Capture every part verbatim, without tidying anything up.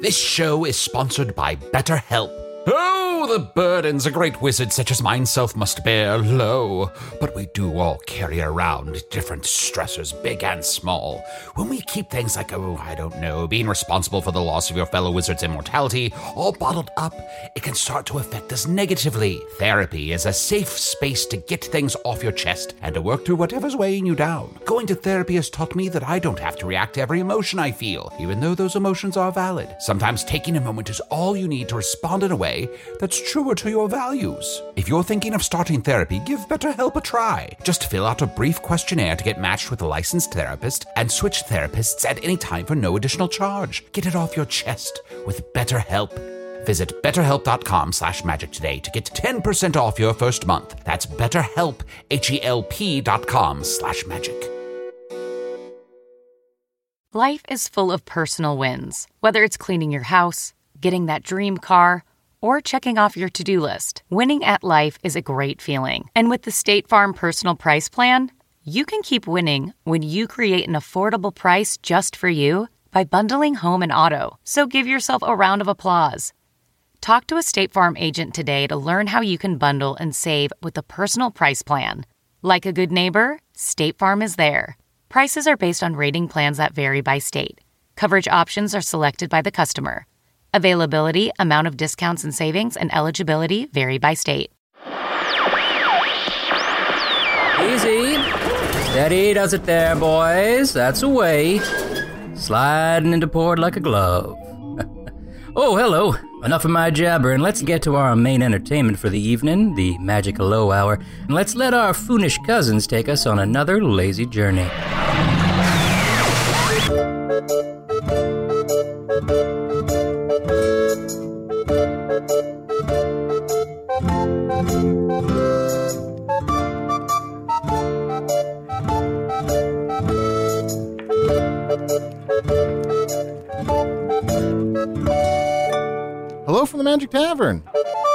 This show is sponsored by BetterHelp. Oh, the burdens a great wizard such as myself must bear, lo. But we do all carry around different stressors, big and small. When we keep things like, oh, I don't know, being responsible for the loss of your fellow wizard's immortality, all bottled up, it can start to affect us negatively. Therapy is a safe space to get things off your chest and to work through whatever's weighing you down. Going to therapy has taught me that I don't have to react to every emotion I feel, even though those emotions are valid. Sometimes taking a moment is all you need to respond in a way that's truer to your values. If you're thinking of starting therapy, give BetterHelp a try. Just fill out a brief questionnaire to get matched with a licensed therapist and switch therapists at any time for no additional charge. Get it off your chest with BetterHelp. Visit betterhelp.com slash magic today to get ten percent off your first month. That's betterhelp, H-E-L-P dot com slash magic. Life is full of personal wins, whether it's cleaning your house, getting that dream car, or checking off your to-do list. Winning at life is a great feeling. And with the State Farm Personal Price Plan, you can keep winning when you create an affordable price just for you by bundling home and auto. So give yourself a round of applause. Talk to a State Farm agent today to learn how you can bundle and save with the Personal Price Plan. Like a good neighbor, State Farm is there. Prices are based on rating plans that vary by state. Coverage options are selected by the customer. Availability, amount of discounts and savings, and eligibility vary by state. Easy. Steady does it there, boys. That's a way. Sliding into port like a glove. Oh, hello. Enough of my jabbering. Let's get to our main entertainment for the evening, the Magic Hello Hour, and let's let our foonish cousins take us on another lazy journey. Hello from the Magic Tavern,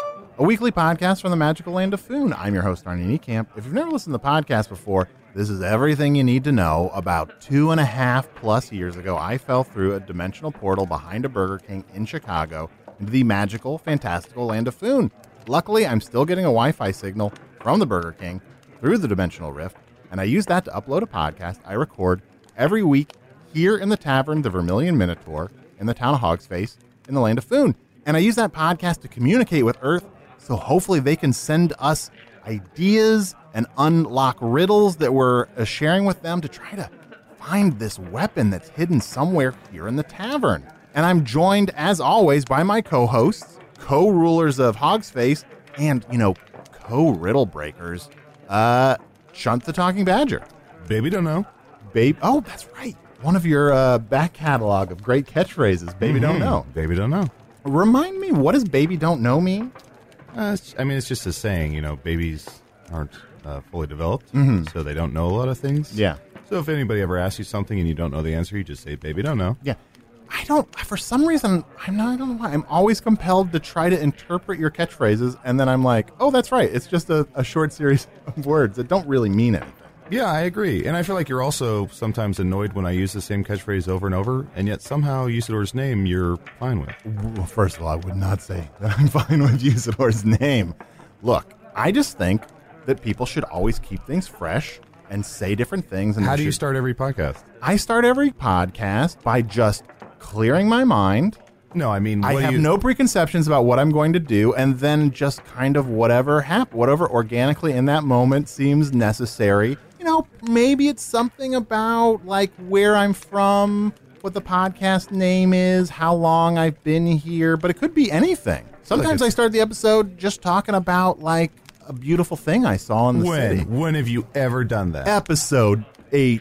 a weekly podcast from the magical land of Foon. I'm your host, Arnie Niekamp. If you've never listened to the podcast before, this is everything you need to know. About two and a half plus years ago, I fell through a dimensional portal behind a Burger King in Chicago into the magical, fantastical land of Foon. Luckily, I'm still getting a Wi-Fi signal from the Burger King through the dimensional rift, and I use that to upload a podcast I record every week here in the tavern, the Vermilion Minotaur, in the town of Hogsface, in the land of Foon. And I use that podcast to communicate with Earth, so hopefully they can send us ideas and unlock riddles that we're uh, sharing with them to try to find this weapon that's hidden somewhere here in the tavern. And I'm joined, as always, by my co-hosts, co-rulers of Hogsface, and, you know, co-riddle breakers, uh, Chunt the Talking Badger. Baby don't know. Babe, oh, that's right. One of your uh, back catalog of great catchphrases, Baby Mm-hmm. Don't Know. Baby don't know. Remind me, what does Baby Don't Know mean? Uh, it's- I mean, it's just a saying, you know, babies aren't uh, fully developed, Mhm. so they don't know a lot of things. Yeah. So if anybody ever asks you something and you don't know the answer, you just say, baby don't know. Yeah. I don't, for some reason, I'm not, I don't know why, I'm always compelled to try to interpret your catchphrases, and then I'm like, oh, that's right, it's just a, a short series of words that don't really mean anything. Yeah, I agree. And I feel like you're also sometimes annoyed when I use the same catchphrase over and over, and yet somehow Usador's name you're fine with. Well, first of all, I would not say that I'm fine with Usador's name. Look, I just think that people should always keep things fresh and say different things. And How they do you should- start every podcast? I start every podcast by just clearing my mind. No, I mean, I what do have you- no preconceptions about what I'm going to do, and then just kind of whatever hap- whatever organically in that moment seems necessary. You know, maybe it's something about like where I'm from, what the podcast name is, how long I've been here, but it could be anything. Sometimes I start the episode just talking about like a beautiful thing I saw in the When? city. When have you ever done that? Episode eight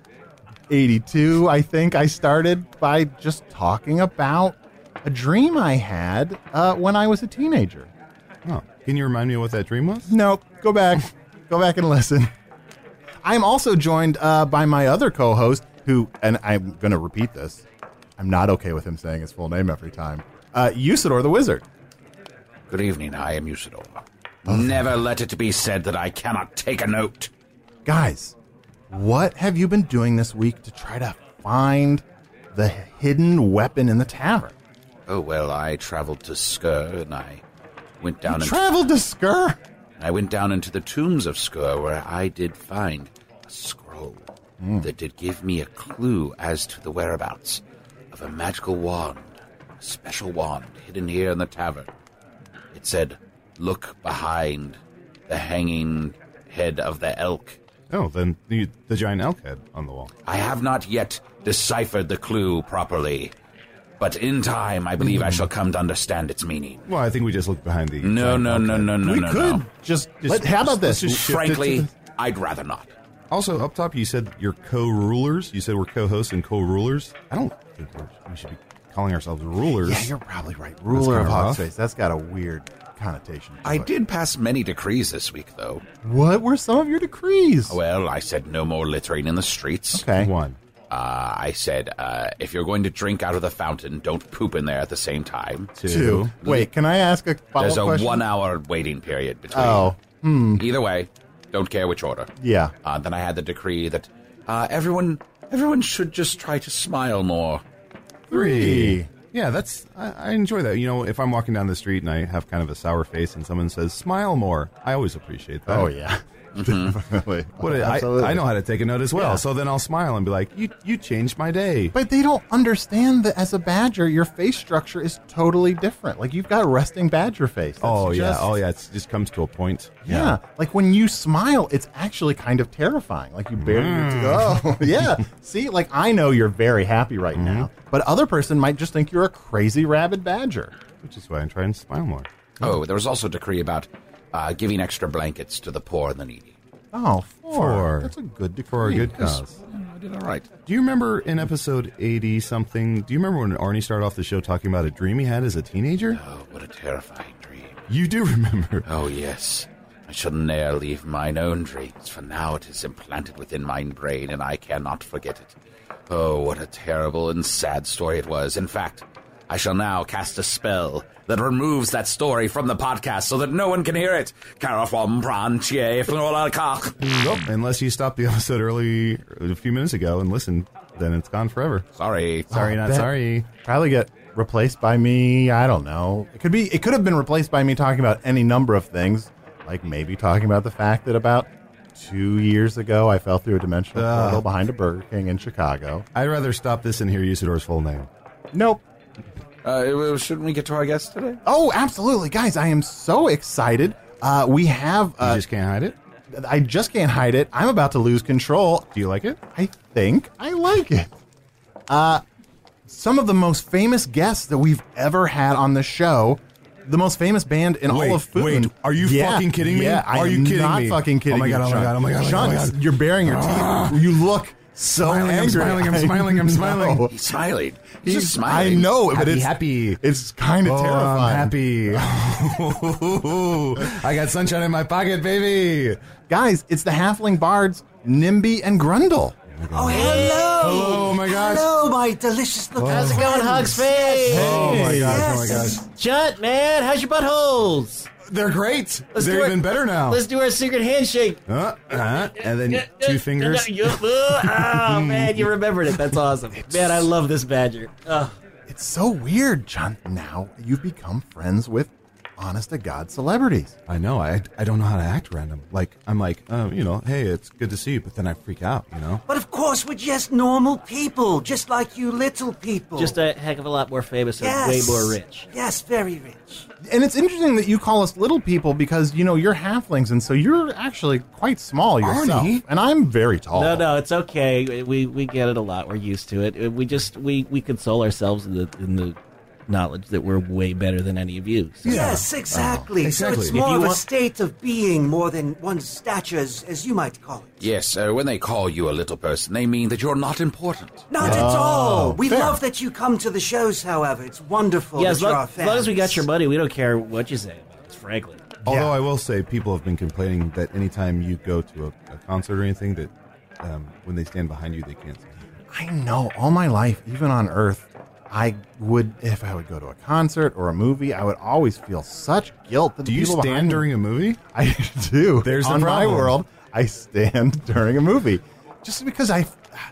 eighty-two, I think I started by just talking about a dream I had uh, when I was a teenager. Oh, can you remind me of what that dream was? No, go back. Go back and listen. I am also joined uh, by my other co-host who, and I'm going to repeat this, I'm not okay with him saying his full name every time, uh, Usador the Wizard. Good evening, I am Usador. Never let it be said that I cannot take a note. Guys, what have you been doing this week to try to find the hidden weapon in the tavern? Oh, well, I traveled to Skur, and I went down... You into, traveled to Skur? I went down into the tombs of Skur, where I did find a scroll mm. that did give me a clue as to the whereabouts of a magical wand, a special wand hidden here in the tavern. It said, look behind the hanging head of the elk. Oh, then the, the giant elk head on the wall. I have not yet deciphered the clue properly, but in time, I believe mm. I shall come to understand its meaning. Well, I think we just look behind the... No, no, no, no, no, we no, could no. just... just let, how about this? Just Frankly, the... I'd rather not. Also, up top, you said you're co-rulers. You said we're co-hosts and co-rulers. I don't think we're, we should be calling ourselves rulers. Yeah, you're probably right. Ruler of Hogsface. That's got a weird connotation. I it. did pass many decrees this week, though. What were some of your decrees? Well, I said no more littering in the streets. Okay. One. Uh, I said, uh, if you're going to drink out of the fountain, don't poop in there at the same time. Two. Two. Wait, can I ask a follow-up There's a question? one-hour waiting period between. Oh. Hmm. Either way, don't care which order. Yeah. Uh, then I had the decree that uh, everyone everyone should just try to smile more. Three. Yeah, that's I, I enjoy that. You know, if I'm walking down the street and I have kind of a sour face and someone says, smile more, I always appreciate that. Oh, yeah. Definitely. What a, I, I know how to take a note as well, yeah. So then I'll smile and be like, you you changed my day. But they don't understand that as a badger, your face structure is totally different. Like, you've got a resting badger face. That's oh, just, yeah. Oh, yeah. It just comes to a point. Yeah. yeah. Like, when you smile, it's actually kind of terrifying. Like, you barely mm. Oh, yeah. See, like, I know you're very happy right mm-hmm. now, but other person might just think you're a crazy rabid badger. Which is why I try and smile more. Oh, there was also a decree about uh, giving extra blankets to the poor and the needy. Oh, four. four. That's a good decree. For a good cause. I did all right. Do you remember in episode eighty-something, do you remember when Arnie started off the show talking about a dream he had as a teenager? Oh, what a terrifying dream. You do remember. Oh, yes. I shall ne'er leave mine own dreams, for now it is implanted within mine brain, and I cannot forget it. Oh, what a terrible and sad story it was. In fact, I shall now cast a spell that removes that story from the podcast so that no one can hear it. Nope, unless you stopped the episode early a few minutes ago and listened, then it's gone forever. Sorry. Sorry, oh, not sorry. Probably get replaced by me, I don't know. It could be. It could have been replaced by me talking about any number of things, like maybe talking about the fact that about two years ago I fell through a dimensional uh, portal behind a Burger King in Chicago. I'd rather stop this and hear Usador's full name. Nope. Uh, shouldn't we get to our guest today? Oh, absolutely. Guys, I am so excited. Uh, we have... Uh, you just can't hide it? I just can't hide it. I'm about to lose control. Do you like it? I think I like it. Uh, some of the most famous guests that we've ever had on the show. The most famous band in wait, all of food. Wait, are you yeah, fucking kidding me? Yeah, are I you am kidding not me? fucking kidding oh my God, you, oh my God, oh my God, oh my God, Sean, oh my God. you're baring your teeth. You look so smiling, angry. I'm smiling, I'm smiling, I'm smiling. He's smiling. He's, He's just smiling. I know, but happy, it's happy. It's kind of oh, terrifying. I'm happy. I got sunshine in my pocket, baby. Guys, it's the halfling bards, Nimby and Grundle. Oh, hello! Hello, oh my gosh. Hello, my delicious looking How's it going, Hogsface? Oh my gosh, Yes. oh my gosh. Chunt, man, how's your buttholes? They're great. Let's They're do even it. better now. Let's do our secret handshake. Uh, uh, and then two fingers. Oh, man, you remembered it. That's awesome. Man, I love this badger. Oh. It's so weird, John. Now you've become friends with honest-to-God celebrities. I know. I I don't know how to act random. Like, I'm like, oh, you know, hey, it's good to see you. But then I freak out, you know? But of course, we're just normal people, just like you little people. Just a heck of a lot more famous and yes. way more rich. Yes, very rich. And it's interesting that you call us little people because, you know, you're halflings, and so you're actually quite small yourself. Arnie? And I'm very tall. No, no, it's okay. We we get it a lot. We're used to it. We just we, we console ourselves in the in the knowledge that we're way better than any of you. So. Yes, exactly. Oh, exactly. So it's If more you of a want- state of being more than one's stature, as, as you might call it. Yes, uh, when they call you a little person, they mean that you're not important. Not at all. We fair. love that you come to the shows, however. It's wonderful Yeah, that as you're long, our as long as we got fans. your money, we don't care what you say about us, frankly. Although Yeah. I will say, people have been complaining that anytime you go to a, a concert or anything, that um, when they stand behind you, they can't see anything. I know. All my life, even on Earth, I would, if I would go to a concert or a movie, I would always feel such guilt. That Do the you people behind stand me- during a movie? I do. There's the on my problem. world. I stand during a movie, just because I,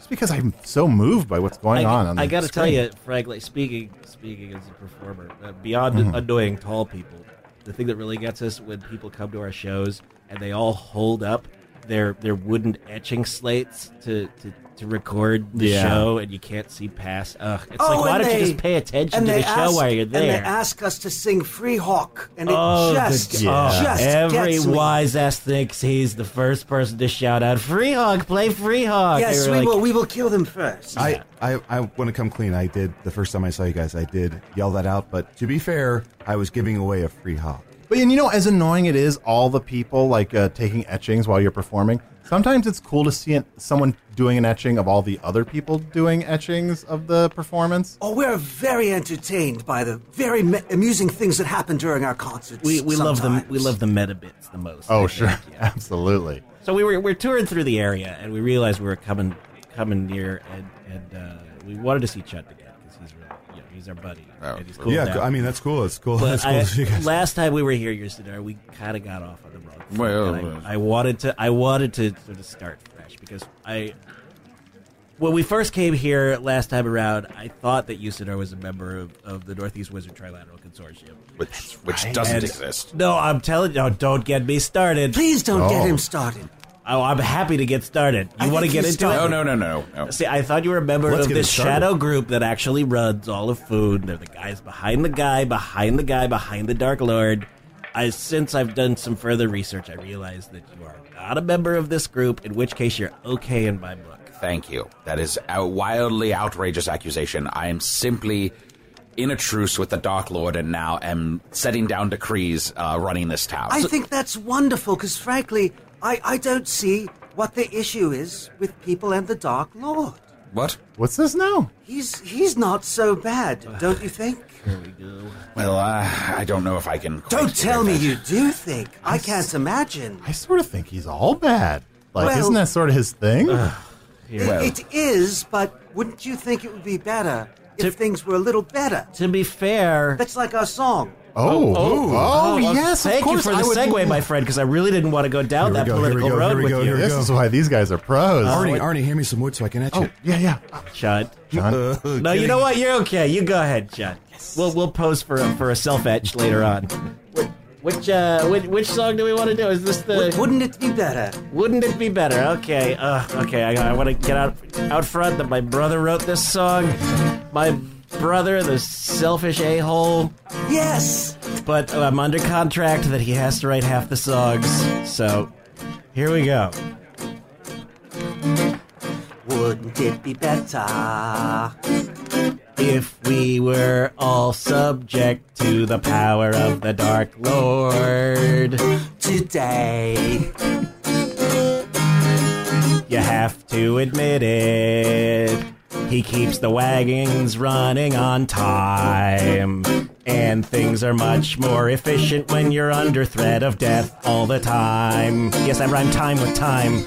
because I'm so moved by what's going I, on. on I the got to tell screen. you, frankly, speaking speaking as a performer, uh, beyond Mm-hmm. annoying tall people, the thing that really gets us when people come to our shows and they all hold up their their wooden etching slates to, to, to record the Yeah. show, and you can't see past. Ugh, it's Oh, like, why and don't they- you just pay attention and to they the show ask- while you're And they there? ask us to sing Free Hawk, and it Oh, just, the, oh, just every gets me. wise ass thinks he's the first person to shout out "Free Hawk, play Free Hawk." Yes, They were we like, will. We will kill them first. I, I, I want to come clean. I did, the first time I saw you guys, I did yell that out. But to be fair, I was giving away a free hawk. But and you know, as annoying it is, all the people like uh, taking etchings while you're performing. Sometimes it's cool to see it, someone doing an etching of all the other people doing etchings of the performance. Oh, we're very entertained by the very me- amusing things that happen during our concerts. we we love them. sometimes. We love the meta bits the most. Oh, I sure, think, yeah. absolutely. So we were we are touring through the area, and we realized we were coming coming near, and and uh, we wanted to see Chut again because he's really, you know, he's our buddy. Oh, and he's cool Yeah, now. I mean, that's cool. It's cool. But That's cool I, to see you guys. last time we were here, Usador, we kind of got off on the wrong foot. Well, And I, I wanted to I wanted to sort of start fresh because I. When we first came here last time around, I thought that Usador was a member of, of the Northeast Wizard Trilateral Consortium. Which which doesn't And- exist. No, I'm telling you, no, don't get me started. Please don't get Oh. him started. Oh, I'm happy to get started. I You want to think get you into start- it? No, no, no, no, no. See, I thought you were a member Let's of get this it started. shadow group that actually runs all of food. They're the guys behind the guy, behind the guy, behind the Dark Lord. I, since I've done some further research, I realized that you are not a member of this group, in which case you're okay in my book. Thank you. That is a wildly outrageous accusation. I am simply in a truce with the Dark Lord and now am setting down decrees uh, running this town. I So- think that's wonderful because, frankly, I, I don't see what the issue is with people and the Dark Lord. what? What's this now? He's he's not so bad, don't you think? Well, uh, I don't know if I can. quite Don't tell me figure you do think. I can't imagine. I sort of think he's all bad. Like, Well- isn't that sort of his thing? It- well- it is, but wouldn't you think it would be better if To- things were a little better? To be fair... That's like our song. oh, oh, well, yes, Thank of course. you for the I would- segue, my friend, because I really didn't want to go down Here we that go, here we political go, road here we with go, you. here we This go. is why these guys are pros. Arnie, Arnie, hand me some wood so I can etch oh, it. yeah, yeah. Chud. John? No, you know what? You're okay. You go ahead, Chud. We'll we'll pose for a, for a self etch later on. Wh- Which uh which, which song do we want to do? Is this the? W- Wouldn't it be better? Wouldn't it be better? Okay. Uh, okay. I, I want to get out out front that my brother wrote this song. My brother, the selfish a hole. Yes. But I'm under contract that he has to write half the songs. So here we go. Wouldn't it be better? If we were all subject to the power of the Dark Lord, Today. you have to admit it. He keeps the wagons running on time. And things are much more efficient when you're under threat of death all the time. Yes, I rhyme time with time.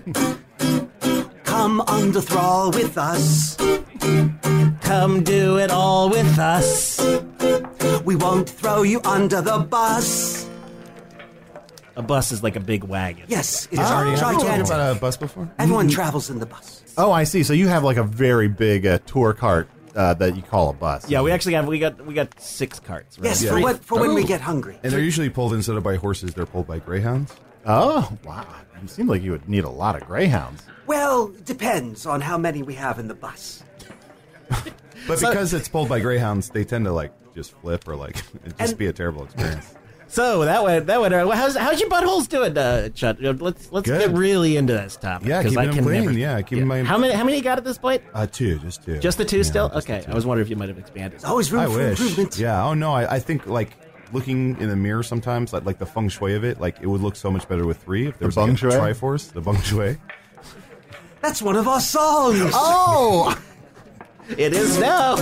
Come under thrall with us. Come do it all with us. We won't throw you under the bus. A bus is like a big wagon. Yes, it's Arnie, have you told me gigantic. about a bus before? Everyone travels in the bus. Oh, I see. So you have like a very big uh, tour cart uh, that you call a bus. Yeah, we actually have we got we got six carts. Right? Yes, Yeah. for, when, for when we Oh. get hungry. And they're usually pulled instead of by horses, they're pulled by greyhounds. Oh, wow. You seem like you would need a lot of greyhounds. Well, depends on how many we have in the bus. But because it's pulled by greyhounds, they tend to like just flip or like it just And- be a terrible experience. So that went that went. Uh, how's how's your buttholes doing, uh, Chut? Uh, Let's let's Good. get really into this topic. Yeah, 'cause keeping I them can clean. never- Yeah, keeping my- How many how many you got at this point? Uh, two, just two. Just the two Yeah, still? just the Okay, two. I was wondering if you might have expanded. There's always room I for wish. improvement. Yeah. Oh no, I, I think like looking in the mirror sometimes, like like the feng shui of it, like it would look so much better with three if there was The like a beng shui? Triforce, the beng shui. That's one of our songs. Oh! It is now.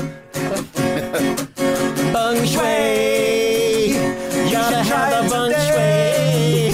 Bung shui. You gotta have a bung shui.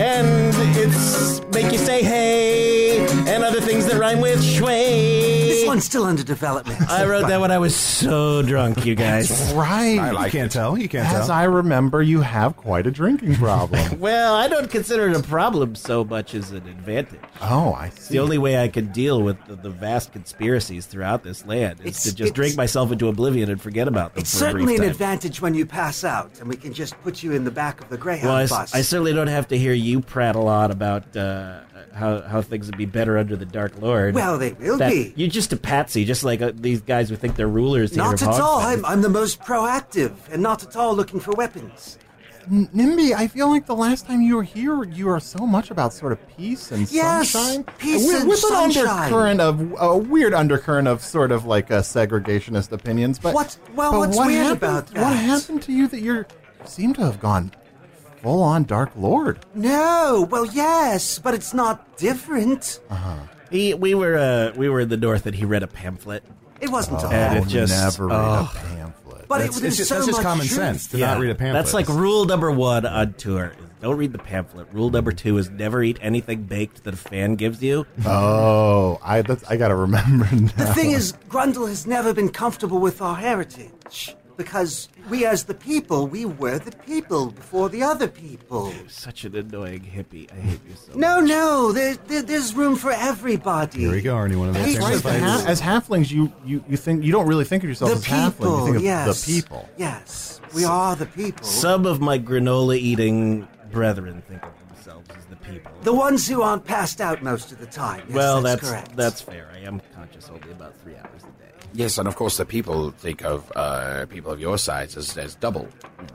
And it's make you say hey and other things that rhyme with shui. This one's still under development. I wrote that when I was so drunk, you guys. Right. I like you can't tell. You can't As tell. I remember, you have quite a drinking problem. Well, I don't consider it a problem so much as an advantage. Oh, I It's see. the only way I can deal with the, the vast conspiracies throughout this land is It's- to just it's- drink myself into oblivion and forget about them It's for a certainly brief an time. advantage when you pass out, and we can just put you in the back of the Greyhound Well, I, s- bus. I certainly don't have to hear you prattle on about uh, how how things would be better under the Dark Lord. Well, they will That- be. You're just a patsy, just like uh, these guys who think they're rulers here Not of at all. Hogsmeade. I'm, I'm the most proactive, and not at all looking for weapons. N- Nimby, I feel like the last time you were here, you were so much about sort of peace and Yes, sunshine. peace with, and with sunshine. an undercurrent of a weird undercurrent of sort of like uh, segregationist opinions. But What- well, but what's what weird happened, about that? What happened to you that you're you seem to have gone full on Dark Lord? No, well, yes, but it's not different. He, we were uh, we were in the north, and he read a pamphlet. It wasn't all. And it Oh, just- never read oh. a pamphlet. But it, That's, there's it's just, so that's just much common truth. sense to not read a pamphlet. That's like rule number one on tour. is Don't read the pamphlet. Rule number two is never eat anything baked that a fan gives you. Oh, I that's, I gotta remember now. The thing is, Grundle has never been comfortable with our heritage. Because we as the people, we were the people before the other people. Such an annoying hippie. I hate you so No, much. no, there, there, there's room for everybody. Here we go, Arnie. One of those Hey, things. Right, Right, the ha- as halflings, you, you, you think you don't really think of yourself The as halfling. people, You think of yes. the people. Yes, we are the people. Some of my granola-eating brethren think of themselves as the people. The ones who aren't passed out most of the time. Yes, well, that's, that's correct. that's fair. I am conscious only about three hours a day. Yes, and of course the people think of uh, people of your size as, as double,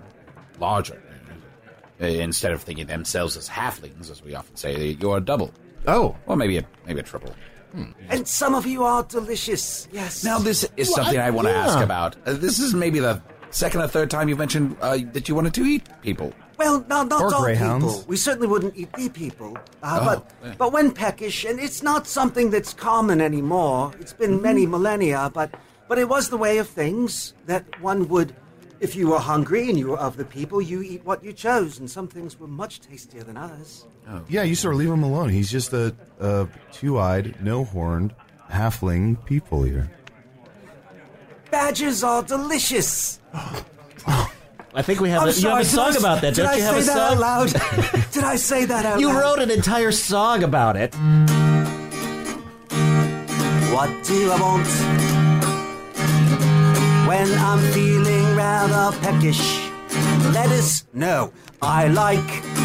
larger. Uh, instead of thinking themselves as halflings, as we often say, you're a double. Oh, Or maybe a maybe a triple. And some of you are delicious. Yes. Now, this is What? something I want to Yeah. ask about. Uh, this is maybe the second or third time you've mentioned uh, that you wanted to eat people. Well, no, not Or all greyhounds. people. We certainly wouldn't eat the people. Uh, Oh, but yeah. but when peckish, and it's not something that's common anymore. It's been many millennia, but but it was the way of things that one would, if you were hungry and you were of the people, you eat what you chose, and some things were much tastier than others. Yeah, you sort of leave him alone. He's just a, a two-eyed, no-horned, halfling people eater. Badgers are delicious. I think we have I'm a, you have sorry, a did song I- about that. Did Don't I you have say a that song? out loud? Did I say that out You loud? wrote an entire song about it. What do I want when I'm feeling rather peckish? Lettuce? No, I like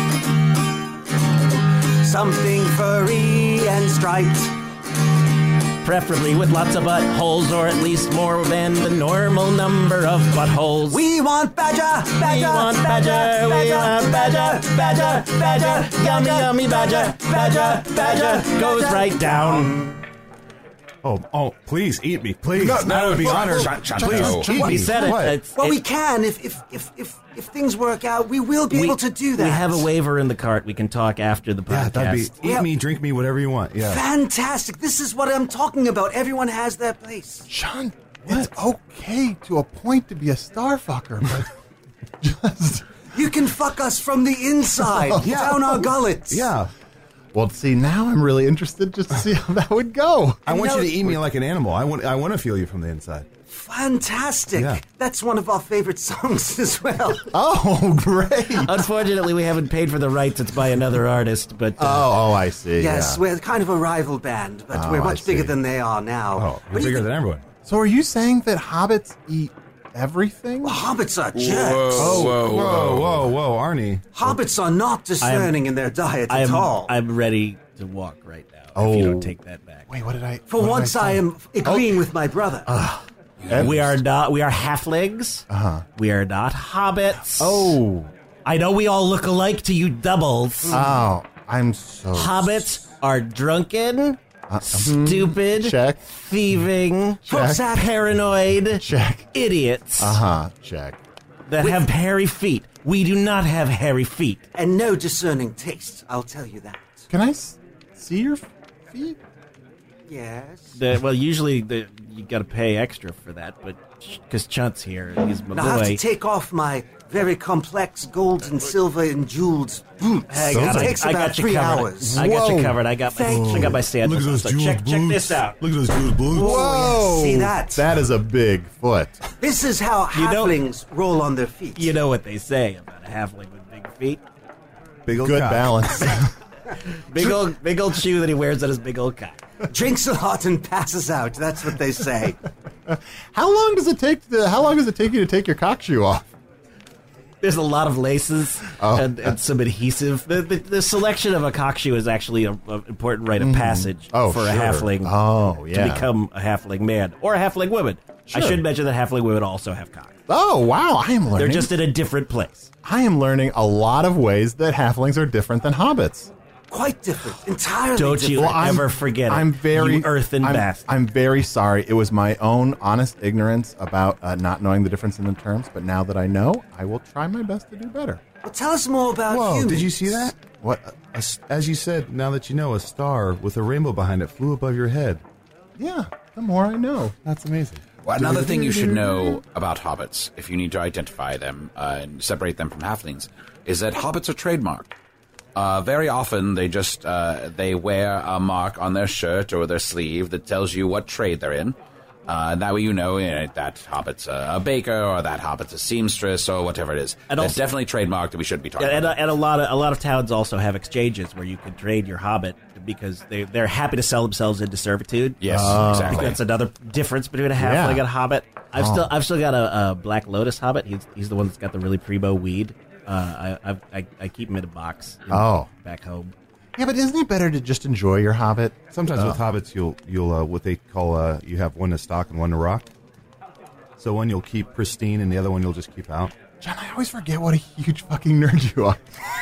something furry and striped. Preferably with lots of buttholes, or at least more than the normal number of buttholes. We want badger, badger, We want badger, we want badger, badger, badger, yummy, yummy badger, badger, badger, goes right down. Oh, oh, please eat me, please. No, that would be no, honored. Ch- Ch- Please, no. eat We me. said it. What? It's- Well, it- we can if if if if if things work out. We will be we- able to do that. We have a waiver in the cart. We can talk after the Yeah, podcast. that'd be. Eat Yeah. me, drink me, whatever you want. Yeah. Fantastic! This is what I'm talking about. Everyone has their place. Sean, it's okay to a point to be a starfucker, but just You can fuck us from the inside, Yeah. down our gullets. Yeah. well. See, now I'm really interested just to see how that would go. I want know- you to eat me like an animal. I want. I want to feel you from the inside. Fantastic! Yeah. That's one of our favorite songs as well. Oh, great! Unfortunately, we haven't paid for the rights. It's by another artist, but uh, Oh, oh, I see. Yes, yeah. we're kind of a rival band, but Oh, we're I much bigger see. than they are now. Oh, you're But bigger even- than everyone. So, are you saying that hobbits eat everything? Hobbits are jerks. Whoa, whoa, Whoa, whoa, whoa, Arnie. Hobbits are not discerning in their diet at I'm all. I'm ready to walk right now. Oh. If you don't take that back. Wait, what did I? For what did once, I, say? am agreeing with my brother. We are not. We are halflings. Uh-huh. We are not hobbits. Oh, I know we all look alike to you doubles. oh, I'm so Hobbits are drunken, stupid, check, thieving, Check. paranoid check. idiots Uh huh. Check. that have hairy feet. We do not have hairy feet. And no discerning taste, I'll tell you that. Can I s- see your feet? Yes. The, well, usually the, you got to pay extra for that, but because Chunt's here, he's my Now I have boy. to take off my very complex gold and silver and jewels boots. Hang on, It I, takes I about got you three covered. hours. I got you Whoa. covered. I got my, Thank I got my sandals. Look at those So jeweled check, check boots. this out. Look at those jeweled boots. Oh, yes. See that? That is a big foot. This is how You know- halflings roll on their feet. You know what they say about a halfling with big feet? Big old Good cock. balance. Big old, big old shoe that he wears on his big old cock. Drinks a lot and passes out. That's what they say. How long does it take to, how long does it take you to take your cock shoe off? There's a lot of laces Oh. and, and some adhesive. The, the, the selection of a cock shoe is actually an important rite of passage Oh, for a sure. halfling Oh, yeah. to become a halfling man or a halfling woman. I Sure. should mention that halfling women also have cocks. Oh, wow. I am learning. They're just in a different place. I am learning a lot of ways that halflings are different than hobbits. Quite different. Entirely Don't you different. I'm- ever forget it. I'm very you earthen I'm, bastard. I'm very sorry. It was my own honest ignorance about uh, not knowing the difference in the terms. But now that I know, I will try my best to do better. Well, tell us more about Whoa, humans. did you see that? What? A s as you said, now that you know, a star with a rainbow behind it flew above your head. Yeah. The more I know. That's amazing. Well, another thing you should know about hobbits, if you need to identify them uh, and separate them from halflings, is that hobbits are trademarked. Uh, very often, they just uh, they wear a mark on their shirt or their sleeve that tells you what trade they're in. Uh, that way, you know, you know that hobbit's a, a baker or that hobbit's a seamstress or whatever it is. And That's also- definitely trademarked, and we shouldn't be talking And, about and, a, and a lot of a lot of towns also have exchanges where you can trade your hobbit because they they're happy to sell themselves into servitude. Yes, I think exactly. that's another difference between a halfling Yeah. and a hobbit. I've Oh. still I've still got a, a Black Lotus hobbit. He's he's the one that's got the really primo weed. Uh, I, I I I keep him in a box. in- Oh. back home. Yeah, but isn't it better to just enjoy your hobbit? Sometimes Oh. with hobbits, you'll you'll uh, what they call uh, you have one to stock and one to rock. So one you'll keep pristine, and the other one you'll just keep out. John, I always forget what a huge fucking nerd you are.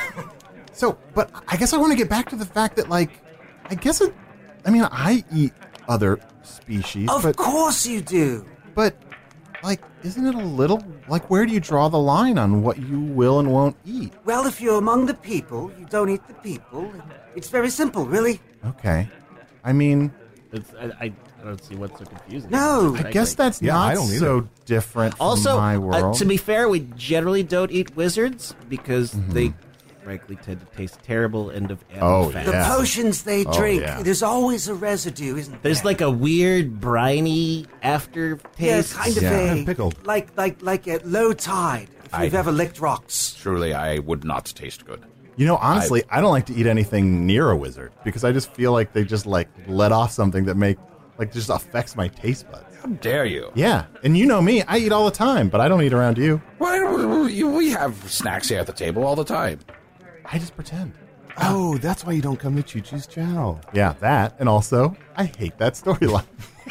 So, but I guess I want to get back to the fact that, like, I guess it. I mean, I eat other species, Of but course you do. but like, isn't it a little like where do you draw the line on what you will and won't eat? Well, if you're among the people, you don't eat the people. It's very simple, really. Okay, I mean, It's, I, I I don't see what's so confusing. No. I guess that's Yeah, not I don't either. so different from Also, my uh, world. to be fair, we generally don't eat wizards because they, frankly, tend to taste terrible and of animal Oh, fat. The Yeah. potions they Oh, drink, yeah. there's always a residue, isn't there? There's like a weird briny aftertaste. yeah, kind of Yeah. a And pickled. like like like at low tide. If I- you've ever licked rocks, Truly, I would not taste good. you know, honestly, I, don't like to eat anything near a wizard because I just feel like they just like let off something that make like just affects my taste buds. How dare you? Yeah, and you know me, I eat all the time, but I don't eat around you. Well, we we have snacks here at the table all the time. I just pretend. Oh, that's why you don't come to Choo Choo's Chow. Yeah, that, and also, I hate that storyline.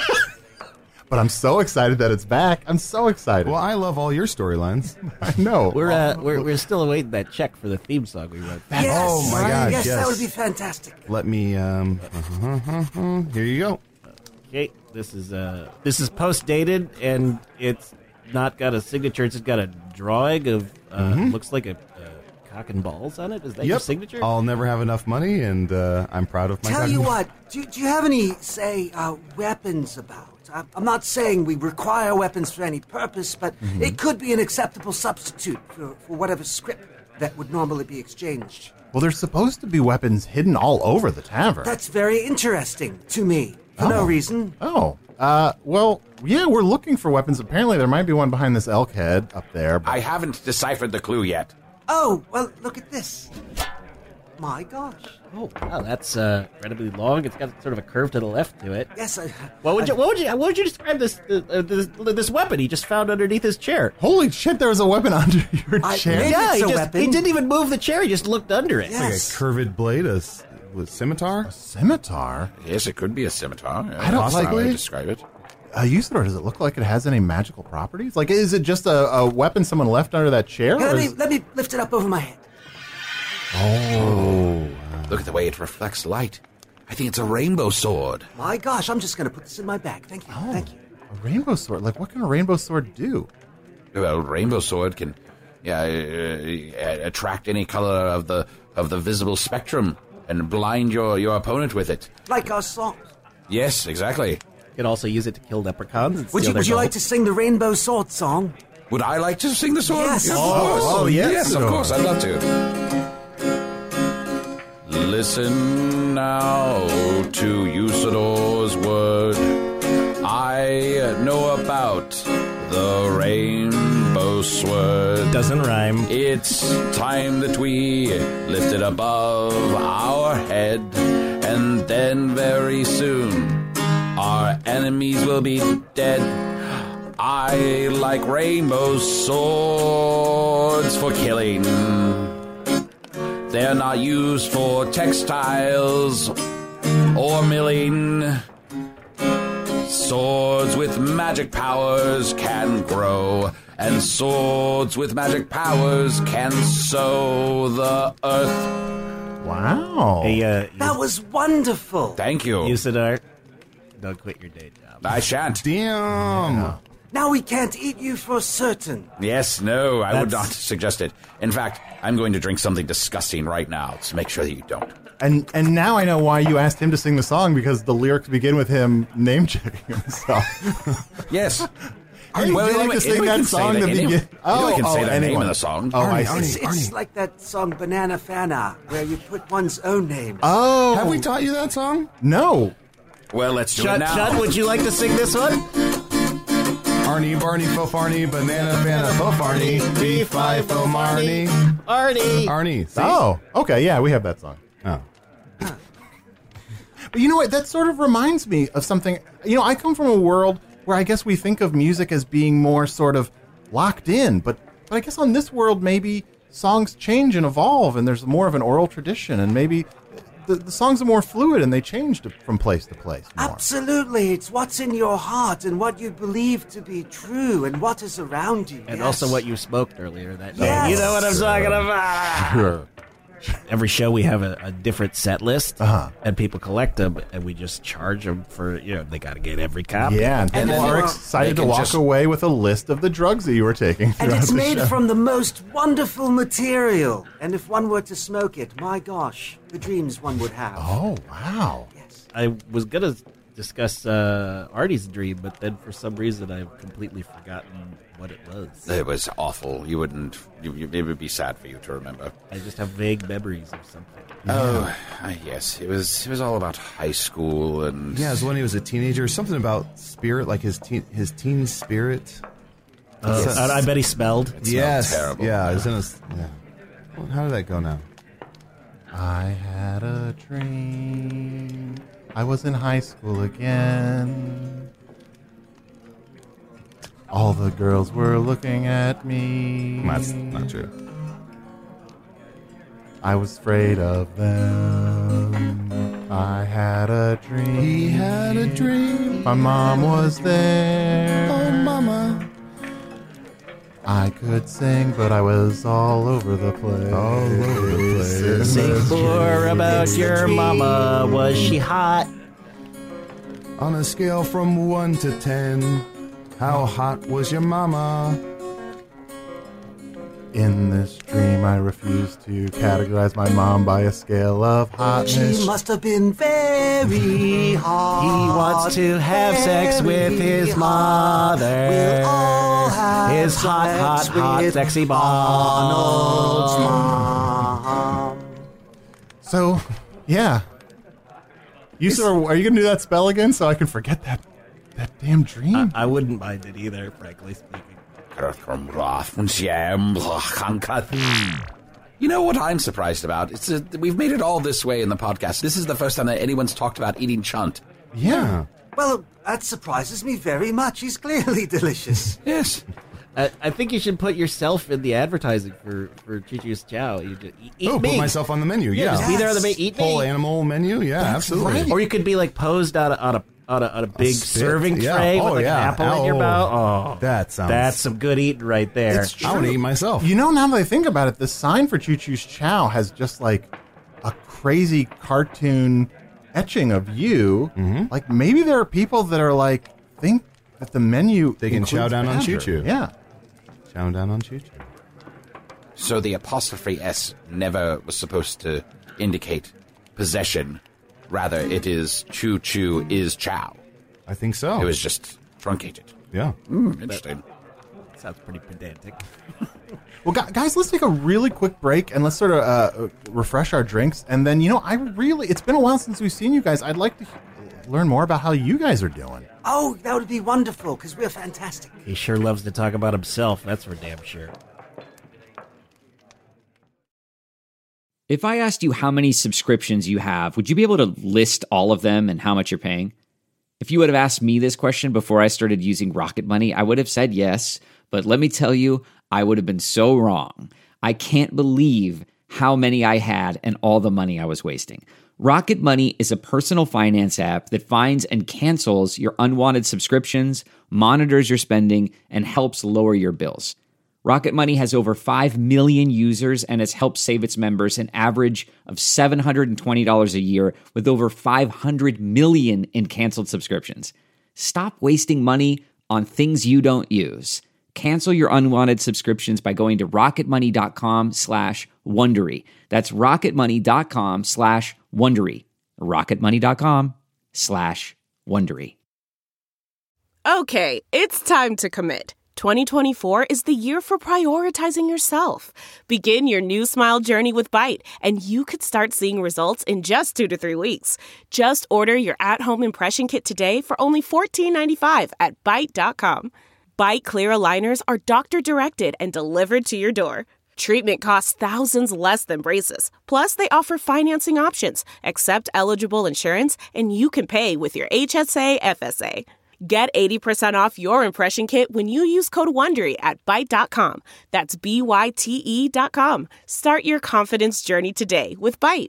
But I'm so excited that it's back. I'm so excited. Well, I love all your storylines. I know. We're uh, we're we're still awaiting that check for the theme song we wrote. yes, Oh, my gosh, yes, that yes. would be fantastic. Let me. Um, here you go. Okay, this is uh this is post dated and it's not got a signature. It's just got a drawing of uh, looks like a, a cock and balls on it. Is that your signature? I'll never have enough money, and uh, I'm proud of my. Tell cock you and- what, do, do you have any, say, uh, weapons about? I'm I'm not saying we require weapons for any purpose, but it could be an acceptable substitute for, for whatever script that would normally be exchanged. Well, there's supposed to be weapons hidden all over the tavern. That's very interesting to me, for no Oh. reason. Oh, uh, well, yeah, we're looking for weapons. Apparently, there might be one behind this elk head up there. But I haven't deciphered the clue yet. Oh, well, look at this. My gosh. Oh wow, that's uh, incredibly long. It's got sort of a curve to the left to it. Yes, I... What would I- you what would you what would you describe this uh, this, this weapon he just found underneath his chair? Holy shit, there was a weapon under your I- chair. maybe- Yeah, it's he a just weapon. he didn't even move the chair. He just looked under it. Yeah. Like Yes. a curved blade, a s- with scimitar. Scimitar? Yes, it could be a scimitar. I don't That's how like- I describe it. Uh, Usador, does it look like it has any magical properties? Like, is it just a, a weapon someone left under that chair? Here, or let, me, is- let me lift it up over my head. Look at the way it reflects light. I think it's a rainbow sword. My gosh, I'm just going to put this in my bag. Thank you, Oh, thank you. a rainbow sword. Like, what can a rainbow sword do? Well, rainbow sword can, yeah, uh, attract any color of the of the visible spectrum and blind your, your opponent with it. Like our song. Yes, exactly. You could also use it to kill leprechauns. And Would steal you, their would you like gold. to sing the Rainbow Sword song? Would I like to sing the song? Yes. Of Oh, course. oh, yes, Yes, of Isidore. course. I'd love to. Listen now to Usidore's word. I know about the rainbow sword. Doesn't rhyme. It's time that we lift it above our head, and then very soon our enemies will be dead. I like rainbow swords for killing. They're not used for textiles or milling. Swords with magic powers can grow, and swords with magic powers can sow the earth. Wow. Hey, uh, That was wonderful. Thank you. Usador, don't quit your day job. I shan't. Damn. Now we can't eat you for certain. Yes, no, I would That's- not suggest it. In fact, I'm going to drink something disgusting right now to make sure that you don't. And and now I know why you asked him to sing the song, because the lyrics begin with him name checking himself. Yes. Hey, would you like anyone- to sing anyone that can say song that. to Anyone- begin? anyone can oh, say oh, the name anyone. of the song. Oh, I Arnie, see. It's, it's like that song Banana Fana, where you put one's own name. Oh, Have we taught you that song? no. Well, let's do it Chut, now. Chut, would you like to sing this one? Arnie, Barney, Fofarney, Banana, Fana, Fofarney, B five, Fo Marnie. Arnie. Arnie. See? Oh, okay, yeah, we have that song. Oh. But you know what? That sort of reminds me of something. You know, I come from a world where I guess we think of music as being more sort of locked in, but but I guess on this world maybe songs change and evolve, and there's more of an oral tradition, and maybe the, the songs are more fluid and they change to, from place to place more. Absolutely. It's what's in your heart and what you believe to be true and what is around you. And yes. also what you smoked earlier that day. Yes. You know what I'm talking about. Sure. Every show we have a, a different set list, Uh-huh. and people collect them, and we just charge them for, you know, they got to get every copy. Yeah, and And people then are they- excited they to can walk just- away with a list of the drugs that you were taking And throughout it's the made show. from the most wonderful material. And if one were to smoke it, my gosh, the dreams one would have. Oh, wow. Yes. I was going to discuss uh, Artie's dream, but then for some reason I've completely forgotten what it was. It was awful. You wouldn't. You, you, it would be sad for you to remember. I just have vague memories of something. Oh, uh, yes. It was. It was all about high school and. Yeah, it was when he was a teenager. Something about spirit, like his teen, his teen spirit. Uh, Yes. I, I bet he smelled. It smelled Yes. terrible. Yeah, it was in a. s- Yeah. Well, how did that go now? I had a dream. I was in high school again. All the girls were looking at me. That's not true. I was afraid of them. I had a dream. He had a dream. My mom was there. Oh, mama. I could sing, but I was all over the place. All over the place. Sing more about your mama. Was she hot? On a scale from one to ten, how hot was your mama? In this dream, I refuse to categorize my mom by a scale of hotness. She must have been very hot. He wants to have sex with his Very mother. We'll all have His hot, hot, sex hot, with sexy mom. Arnold's mom. So, yeah. You sir, are you going to do that spell again so I can forget that that damn dream? I wouldn't mind it either, frankly speaking. You know what I'm surprised about? It's a, we've made it all this way in the podcast. This is the first time that anyone's talked about eating chunt. yeah. Well, that surprises me very much. He's clearly delicious. Yes. I, I think you should put yourself in the advertising for for Choo Choo's Chow. You just eat, eat Oh, me. put myself on the menu. Yeah. Just be there on the ma- eat Whole me. animal menu. Yeah, absolutely. Or you could be like posed on a on a on a, on a big spit. serving Yeah. tray Oh, with like yeah. an apple in your Oh, mouth. Oh, that sounds- that's some good eating right there. It's I want to eat myself. You know, now that I think about it, the sign for Choo Choo's Chow has just like a crazy cartoon etching of you. Mm-hmm. Like maybe there are people that are like, think that the menu They can chow includes down on badger. choo-choo. Yeah. Chowing down on Choo Choo. So the apostrophe S never was supposed to indicate possession. Rather, it is choo choo is chow. I think so. It was just truncated. Yeah. Hmm, interesting. sounds pretty pedantic. Well, gu- guys, let's take a really quick break and let's sort of uh, refresh our drinks. And then, you know, I really, it's been a while since we've seen you guys. I'd like to learn more about how you guys are doing. Oh, that would be wonderful, because we're fantastic. He sure loves to talk about himself, that's for damn sure. If I asked you how many subscriptions you have, would you be able to list all of them and how much you're paying? If you would have asked me this question before I started using Rocket Money, I would have said yes, but let me tell you, I would have been so wrong. I can't believe how many I had and all the money I was wasting. Rocket Money is a personal finance app that finds and cancels your unwanted subscriptions, monitors your spending, and helps lower your bills. Rocket Money has over five million users and has helped save its members an average of seven hundred twenty dollars a year with over five hundred million in canceled subscriptions. Stop wasting money on things you don't use. Cancel your unwanted subscriptions by going to rocketmoney.com slash Wondery. That's rocketmoney.com slash Wondery. rocketmoney.com slash Wondery. Okay, it's time to commit. twenty twenty-four is the year for prioritizing yourself. Begin your new smile journey with Byte, and you could start seeing results in just two to three weeks. Just order your at-home impression kit today for only fourteen ninety-five at byte dot com. Byte Clear aligners are doctor-directed and delivered to your door. Treatment costs thousands less than braces. Plus, they offer financing options, accept eligible insurance, and you can pay with your H S A F S A. Get eighty percent off your impression kit when you use code WONDERY at byte dot com. That's B Y T E dot com. Start your confidence journey today with Byte.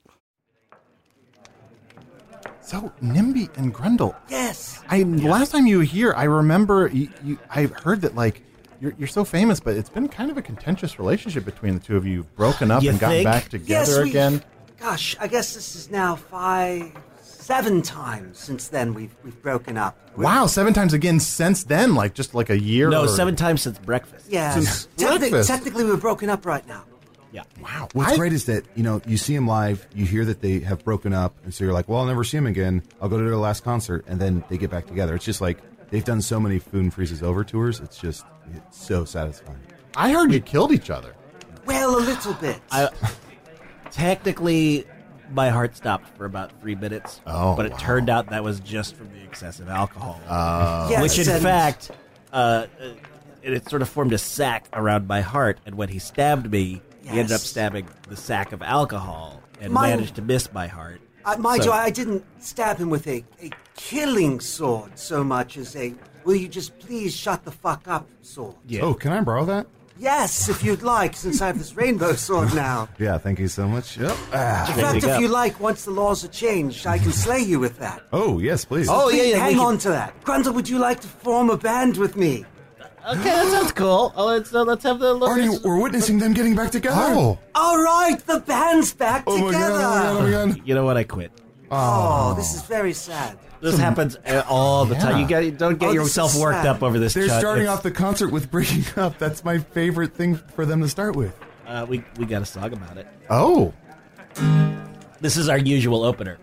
So, Nimby and Grundle. Yes. I yeah. Last time you were here, I remember you, you, I heard that, like, you're, you're so famous, but it's been kind of a contentious relationship between the two of you. You've broken up You and gotten think? back together Yes, we- again. Gosh, I guess this is now five, seven times since then we've we've broken up. Wow, seven times again since then, like just like a year. No, or... seven times since breakfast. Yeah. Since Technic- breakfast. technically, we're broken up right now. Yeah. Wow. What's I- great is that, you know, you see them live, you hear that they have broken up, and so you're like, well, I'll never see them again. I'll go to their last concert, and then they get back together. It's just like they've done so many Food and Freezes Over tours. It's just it's so satisfying. I heard you killed each other. Well, a little bit. I, technically, my heart stopped for about three minutes. Oh, but it wow. turned out that was just from the excessive alcohol. Uh, Yes, Which, in and- fact, uh, it, it sort of formed a sac around my heart. And when he stabbed me, he ended up Yes. stabbing the sac of alcohol and Mine- managed to miss my heart. Uh, mind So- you, I didn't stab him with a, a killing sword so much as a will you just please shut the fuck up sword. Yeah. Oh, can I borrow that? Yes, if you'd like, since I have this rainbow sword now. Yeah, thank you so much. Yep. Ah. In There fact, you if go. you like, once the laws are changed, I can slay you with that. Oh, yes, please. Oh, yeah, Please yeah. hang we can- on to that. Grundle, would you like to form a band with me? Okay, that sounds cool. Oh, let's, uh, let's have the... Arnie, we're witnessing them getting back together. Oh. All right, the band's back Oh, my together. God, oh, my God, oh, my God. You know what? I quit. Oh, this is very sad. This happens uh, all the Yeah. time. You got don't get Oh, this yourself is worked sad. up over this. They're Chud. starting It's- off the concert with breaking up. That's my favorite thing for them to start with. Uh, we we got a song about it. Oh. This is our usual opener.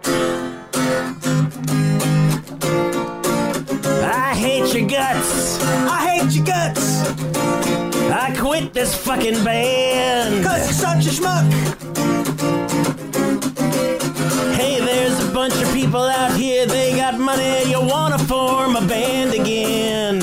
I hate your guts. I hate your guts, I quit this fucking band. cause you're such a schmuck. Hey, there's a bunch of people out here. They got money. You wanna form a band again?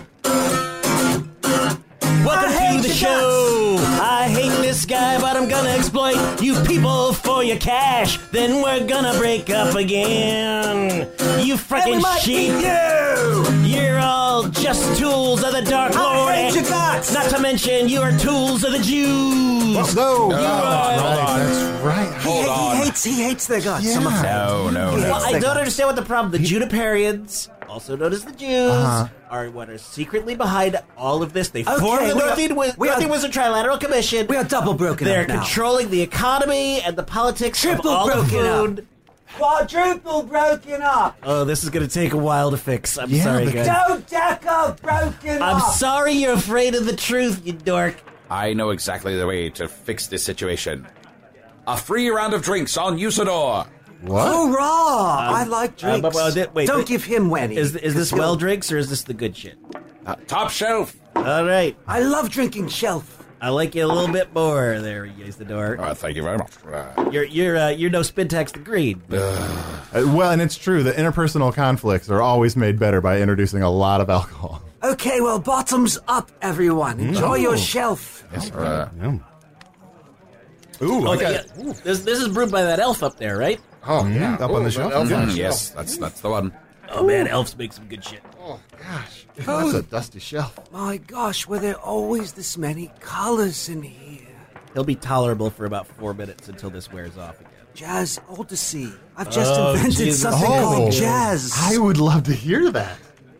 Welcome I hate to the your show. I hate this guy, but I'm gonna exploit you people for your cash. Then we're gonna break up again. You And we freaking might sheep. beat you. You're all just tools of the Dark I Lord. hate and your guts. Not to mention, you are tools of the Jews. No. Hold on. That's right. He, Hold he on. hates he hates their guts. I'm Yeah. afraid. No, no, He no. hates Well, I their don't guts. understand what the problem. The Juniperians, also known as the Jews, Uh-huh. are what are secretly behind all of this. They Okay, formed the we are- Northern, Wi- we are- Northern Wizard Trilateral Commission. We are double broken They're up now. controlling the economy and the politics Triple of all the broken up. food. Quadruple broken up. Oh, this is going to take a while to fix. I'm Yeah, sorry, but- guys. Dodeca broken I'm up. sorry you're afraid of the truth, you dork. I know exactly the way to fix this situation. A free round of drinks on Usador. What? Hurrah! I like uh, drinks. but- well, th- wait, Don't wait. give him Wenny. Is, is this well drinks or is this the good shit? Uh, top shelf. All right. I love drinking shelf. I like you a little bit more. There, Usador. Uh, thank you very much. Uh, You're you're uh, you're no Spintax agreed. Uh, well, and it's true that interpersonal conflicts are always made better by introducing a lot of alcohol. Okay, well, bottoms up, everyone. Enjoy your shelf. yes, sir. Uh, Yeah. Ooh, Oh, I got yeah. This this is brewed by that elf up there, right? oh, yeah. up on the shelf. Mm, yes, that's that's the one. Oh man, elves make some good shit. That's a dusty shelf. My gosh, were there always this many colors in here? He'll be tolerable for about four minutes until this wears off again. Jazz Odyssey. I've just Oh, invented Jesus. something Oh. called jazz. I would love to hear that.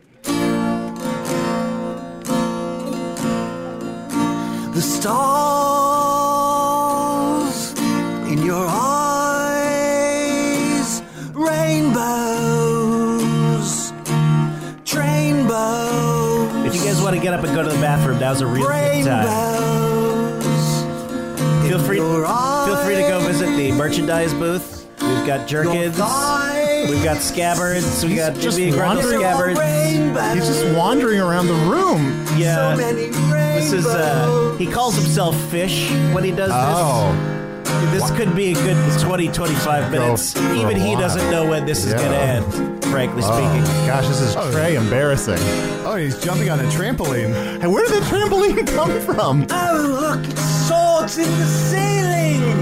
The stars in your eyes, rainbows, trainbows, If you guys want to get up and go to the bathroom, now's a real good time. rainbows. Feel free, your feel free to go visit the merchandise booth. We've got Your jerkins. thighs, We've got scabbards. We got just Jimmy Grundle wandering scabbards. rainbows. He's just wandering around the room. Yeah. So many rainbows. This is uh he calls himself Fish when he does Oh, this. This could be a good twenty, twenty-five minutes. for a Even he while. doesn't know when this is Yeah. gonna end, frankly speaking. oh gosh, this is Trey embarrassing. Oh, he's jumping on a trampoline. And where did the trampoline come from? Oh, look, it's swords in the ceiling.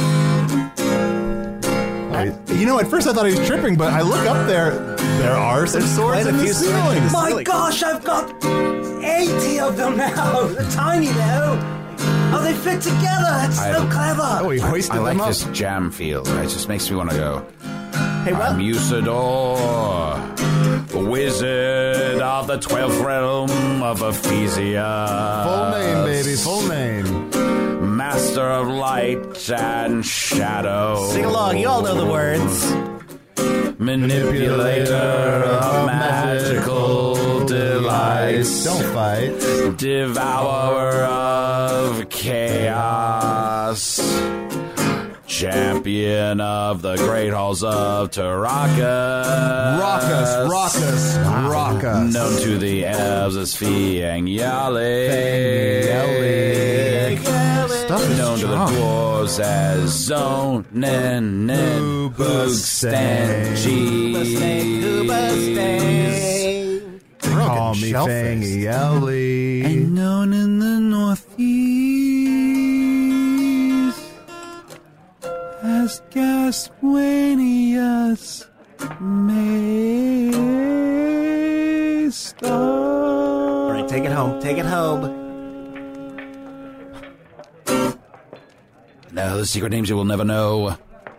You know, at first I thought he was tripping, but I look up there. There are some swords quite a in the few swords in ceiling. the My Silly. gosh, I've got eighty of them now. They're tiny though. Oh, they fit together. It's so I- clever. Oh, he hoisted I like them up. this jam feel. It just makes me want to go. Hey, I'm well, Usador, wizard of the twelfth realm of Ephesia. Full name, baby. Full name. Master of light and shadow. sing along. You all know the words. Manipulator of magical delights. Don't fight. Devourer of chaos. Champion of the great halls of Taraka. Rock us, rock us, rock us. Known to the elves as Fiang Yalik. Stuff is Known to the strong. dwarves as Zonin and Boogstanji. We're all Call getting me shell-faced. Fangy Ellie. And known in the northeast as Gaswanius Maestar. All right, take it home. Take it home. Now the secret names you will never know.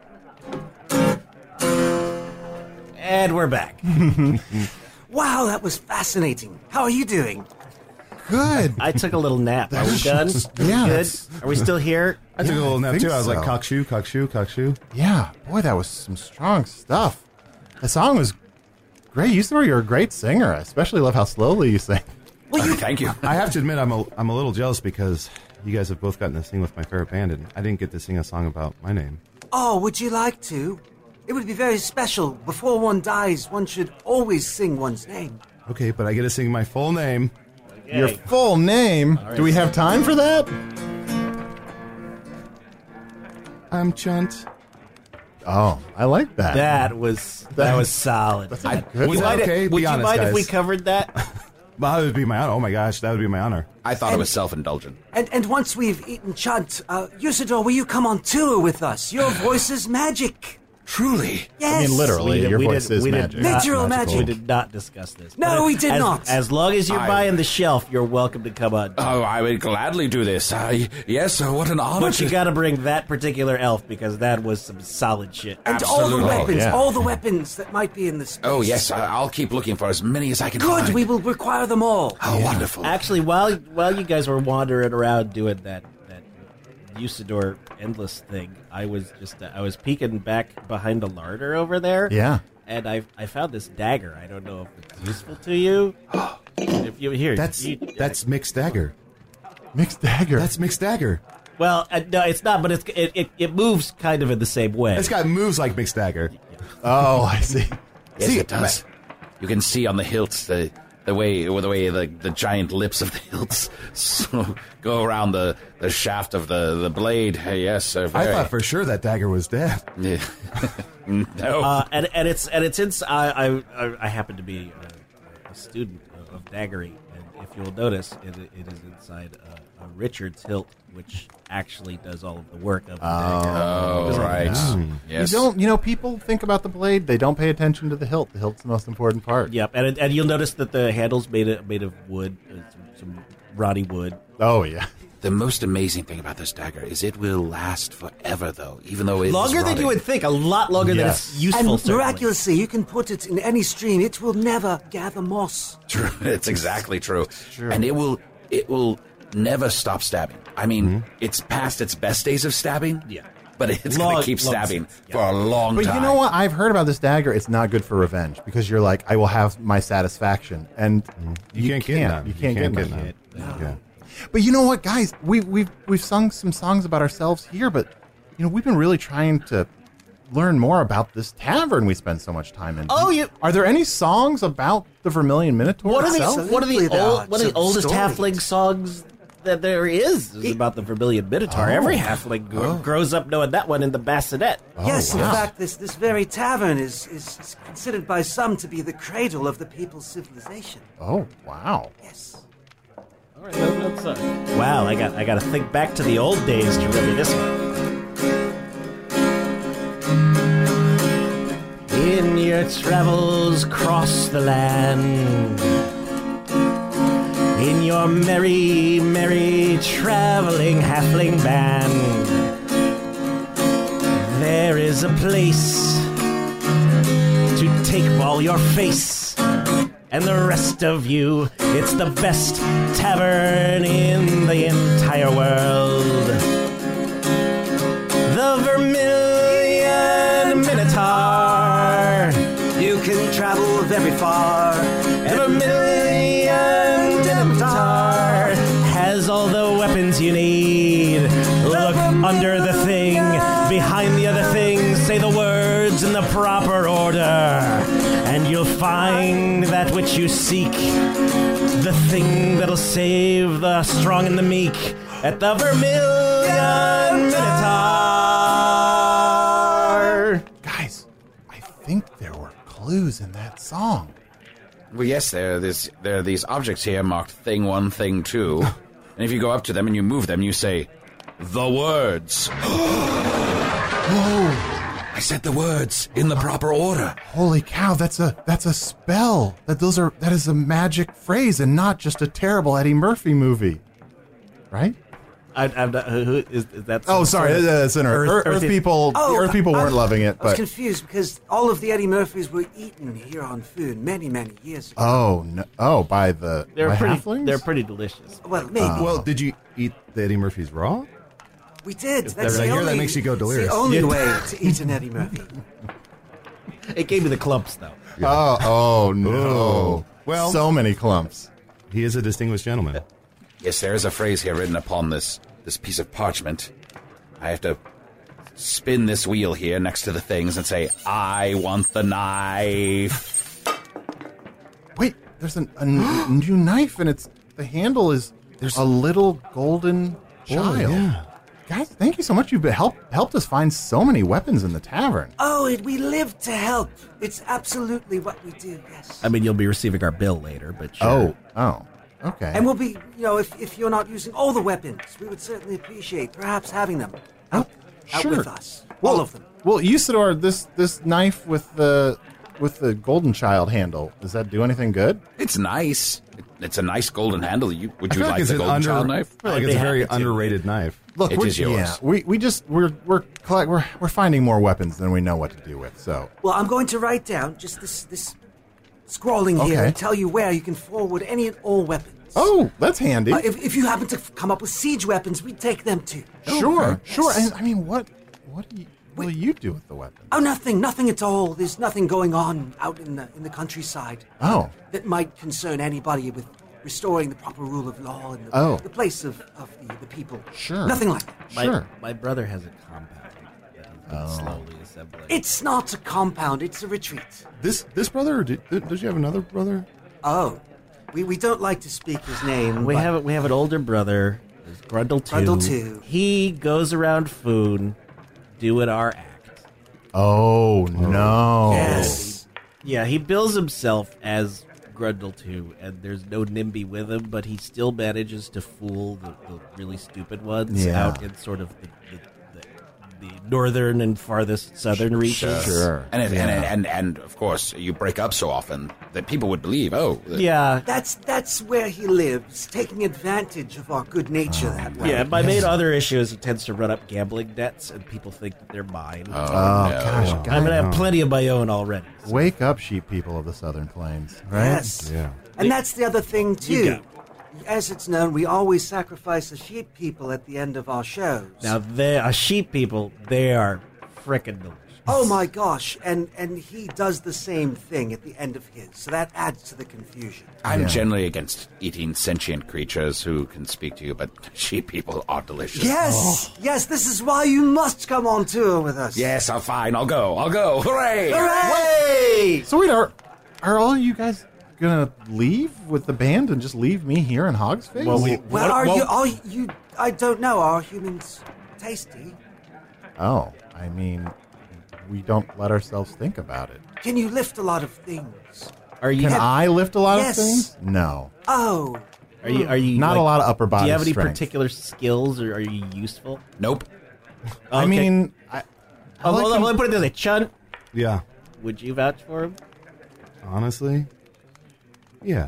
And we're back. Wow, that was fascinating. How are you doing? Good. I took a little nap. Are we done? Yeah, Good. that's- Are we still here? I took a little nap think too. I was like, so. cock shoe, cock shoe, cock shoe. Yeah, boy, that was some strong stuff. The song was great. You thought you're a great singer. I especially love how slowly you sing. Well, you, Thank you. I have to admit, I'm a, I'm a little jealous because you guys have both gotten to sing with my favorite band, and I didn't get to sing a song about my name. oh, would you like to? It would be very special. Before one dies, one should always sing one's name. Okay, but I get to sing my full name. Your full name. Do we have time for that? I'm Chunt. Oh, I like that. That was that was solid. I, good. Was that Mind if- okay? Would Be you honest, mind if we guys. covered that? Well, that would be my honor. Oh my gosh, that would be my honor. I thought it was self-indulgent. And and once we've eaten chunt, uh, Usador, will you come on tour with us? Your voice is magic. Truly. Yes. I mean, literally, did- your we voice did- is we did magic. not- Literal magic. We did not discuss this. No, But we did as, not. As long as you're I- buying the shelf, you're welcome to come on. Oh, I would gladly do this. Uh, yes, uh, what an honor. But you to- got to bring that particular elf because that was some solid shit. And all the Absolutely. weapons, yeah. all the weapons that might be in this. Oh, yes, I- I'll keep looking for as many as I can Good, find. we will require them all. Oh, wonderful. Actually, while while you guys were wandering around doing that that Usador endless thing, I was just uh, I was peeking back behind a larder over there. Yeah. And I I found this dagger. I don't know if it's useful to you. If you here, That's you, that's mixed dagger. Mixed dagger. That's mixed dagger. well, uh, no, it's not. But it's it, it it moves kind of in the same way. This guy moves like mixed dagger. oh, I see. Yes, See, it does. You can see on the hilts the the way the way the, the giant lips of the hilts so go around the, the shaft of the, the blade. Yes, uh, I thought for sure that dagger was dead. Yeah. No, uh, and and it's and it's in. I I, I happen to be a, a student of daggery, and if you'll notice, it, it is inside a, a Richard's hilt, which actually does all of the work of the Oh. dagger. oh right, Mm. yes. You don't, you know, people think about the blade. They don't pay attention to the hilt. The hilt's the most important part. Yep, and and you'll notice that the handle's made of, made of wood, uh, some, some rotty wood. Oh, yeah. The most amazing thing about this dagger is it will last forever, though, even though it is Longer than rotting. you would think. A lot longer than Yes. it's useful. And certainly. miraculously, you can put it in any stream. It will never gather moss. True. It's exactly true. true. And it will it will never stop stabbing. I mean, it's past its best days of stabbing. Yeah. But it's Long- going to keep long stabbing since, yeah. for a long But time. you know what? I've heard about this dagger. It's not good for revenge because you're like, I will have my satisfaction, and You, can't get none. You can't, get, none. none. Yeah. But you know what, guys? We we've we've sung some songs about ourselves here, but you know we've been really trying to learn more about this tavern we spend so much time in. Oh, you- Are there any songs about the Vermilion Minotaur One of the itself? one of the Absolutely, there old, are one of the some oldest stories. halfling songs that there is is about the Vermilion Minotaur. Oh. Every halfling gr- Oh. grows up knowing that one in the bassinet. Oh, yes, wow. in fact, this, this very tavern is, is, is considered by some to be the cradle of the people's civilization. Oh, wow. Yes. All right, let's, let's, uh, wow, I got I got to think back to the old days to remember this one. In your travels across the land, in your merry, merry traveling halfling band, there is a place to take all your face and the rest of you. It's the best tavern in the entire world. The Vermilion Minotaur. You can travel very far. The Vermilion Minotaur has all the weapons you need. Look under the thing, behind the other thing, say the words in the proper order, and you'll find that which you seek, the thing that'll save the strong and the meek at the Vermilion Minotaur. Guys, I think there were clues in that song. Well, yes, there, there's, there are these objects here marked Thing One, Thing Two. And if you go up to them and you move them, you say, the words. Whoa! I said the words in the proper order. Holy cow! That's a that's a spell. That those are that is a magic phrase and not just a terrible Eddie Murphy movie, right? I, I'm not, who, who is, is that? Oh, some sorry, sort of it's an Earth, Earth, Earth Earth- people. Oh, the Earth people I- weren't loving it, I was but confused because all of the Eddie Murphys were eaten here on Food many, many years ago. oh no, oh by the They're by pretty. halflings? They're pretty delicious. Well, maybe. Well, did you eat the Eddie Murphy's raw? we did. that That's right? the I hear only, that makes you go it's delirious. the only Yeah. way to eat an Eddie Murphy. It gave me the clumps though. Oh, oh no! Oh. Well- so many clumps. He is a distinguished gentleman. Yes, there is a phrase here written upon this, this piece of parchment. I have to spin this wheel here next to the things and say, I want the knife. Wait, there's an, a n- new knife, and it's the handle is there's a little golden child. yeah. Guys, thank you so much. You've been help, helped us find so many weapons in the tavern. Oh, it, we live to help. It's absolutely what we do, yes. I mean, you'll be receiving our bill later, but sure. Oh, oh, okay. And we'll be, you know, if, if you're not using all the weapons, we would certainly appreciate perhaps having them out, out sure. with us. all of them. Well, Usador, this this knife with the with the golden child handle, does that do anything good? It's nice. It, it's a nice golden handle. You, would I you feel like it's the an golden under, child knife? I feel like I'd it's be a very happy to. underrated knife. Look, It we're, is yours. yeah, we we just we're we're collect, we're we're finding more weapons than we know what to do with. So Well, I'm going to write down just this this scrawling here Okay. and tell you where you can forward any and all weapons. oh, that's handy. Uh, if, if you happen to f- come up with siege weapons, we take them too. sure, Okay. sure. Yes. And I mean, what what do you, will you do with the weapon? Oh, nothing, nothing at all. There's nothing going on out in the in the countryside. Oh. that might concern anybody with restoring the proper rule of law and the, Oh. the place of, of the, the people. Sure. Nothing like that. My, Sure. my brother has a compound that he's been slowly assembling. It's not a compound. It's a retreat. This this brother, or did, does you have another brother? Oh, We we don't like to speak his name. We but have we have an older brother, there's Grundle two. Grundle two. He goes around Foon doing our act. Oh, no. Yes. Yeah, he bills himself as Grundle two, and there's no NIMBY with him, but he still manages to fool the, the really stupid ones Yeah. out in sort of the, the, the, the northern and farthest southern reaches. Sure. And, it, Yeah. and, and and of course, you break up so often that people would believe, oh, th- Yeah, That's that's where he lives, taking advantage of our good nature that way. yeah. My main other issue is it tends to run up gambling debts, and people think that they're mine. oh, Oh, no. gosh. I'm God, gonna have no. plenty of my own already. Wake up, sheep people of the Southern Plains, right? Yes. Yeah. And that's the other thing, You too. go. As it's known, we always sacrifice the sheep people at the end of our shows. Now, they are sheep people. They are frickin' delicious. Oh my gosh, and and he does the same thing at the end of his, so that adds to the confusion. I'm Yeah. generally against eating sentient creatures who can speak to you, but sheep people are delicious. Yes, yes, this is why you must come on tour with us. Yes, I'll fine. I'll go. I'll go. Hooray! Hooray! So wait, are, are all you guys gonna leave with the band and just leave me here in Hog's Face? Well, we- Well, What- are what- you? Are you? I don't know. Are humans tasty? Oh, I mean, we don't let ourselves think about it. Can you lift a lot of things? Are you? Can I lift a lot Yes. of things? No. Oh, Are you? Are you? Not like, a lot of upper body Do you have any strength. particular skills, or are you useful? Nope. I Okay. mean, I, I Oh, like hold on, him- let me put it this way. Chun, Yeah. would you vouch for him? Honestly. Yeah.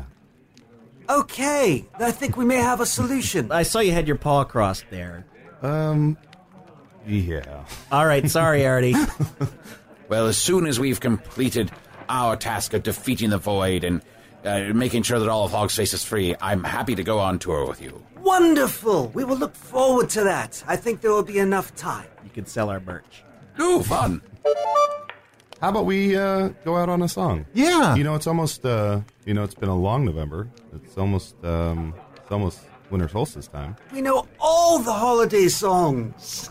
okay. I think we may have a solution. I saw you had your paw crossed there. Um. Yeah. All right, sorry, Artie. Well, as soon as we've completed our task of defeating the void and uh, making sure that all of Hog's Face is free, I'm happy to go on tour with you. Wonderful. We will look forward to that. I think there will be enough time. You can sell our merch. Ooh, fun. How about we uh, go out on a song? Yeah. You know, it's almost. Uh, you know, it's been a long November. It's almost. Um, it's almost winter solstice time. We know all the holiday songs.